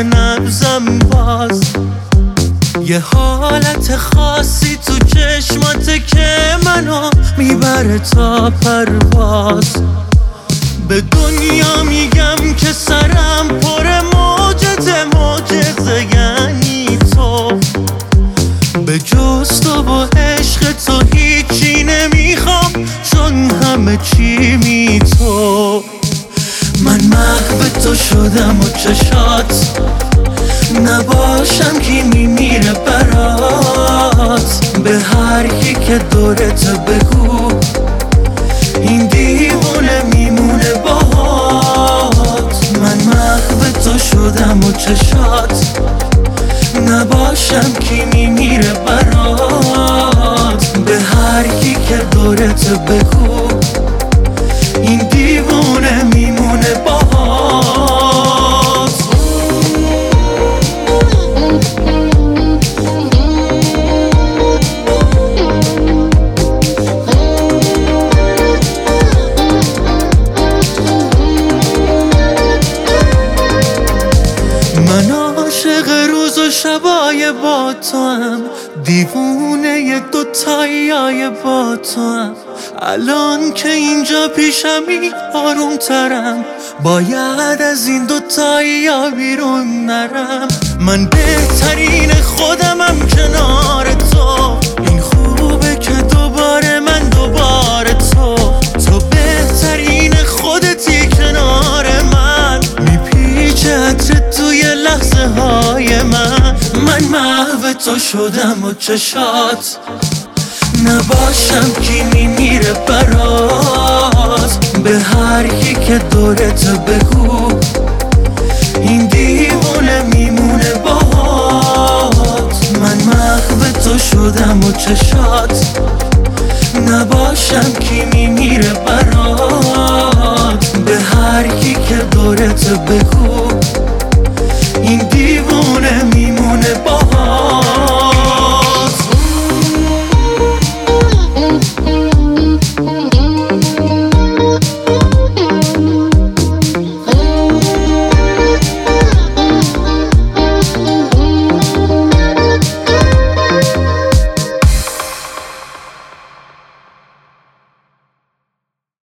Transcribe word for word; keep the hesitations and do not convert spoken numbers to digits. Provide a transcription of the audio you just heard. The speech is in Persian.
نبزم باز. یه حالت خاصی تو چشماته که منو میبره تا پرواز. به دنیا میگم که سرم پر موجته، معجزه یعنی تو. به جز تو و عشق تو هیچی نمیخوام، چون همه چی می تو. من محو تو شدم و چشات نباشم کی میمیره برات. به هر کی که دورت بگو این دیوونه میمونه باهات. من محو تو شدم و چشات نباشم کی میمیره برات. به هر کی که دورت بگو این دیوونه میمونه باهات. من عاشق روز و شبای با تو هم، دیوونه ی دوتایی با تو هم. الان که اینجا پیشمی آروم ترم، باید از این دوتایی بیرون نرم. من بهترین خودمم کنار تو، این خوبه که دوباره من دوباره تو. تو بهترین خودتی کنار من، میپیچه عطر توی لحظه های من. من محو تو شدم و چشات نباشم کی میمیره برات. به هر کی که دورت بگو این دیوونه میمونه باهات. من محو تو شدم و چشات نباشم کی میمیره برات. به هر کی که دورت بگو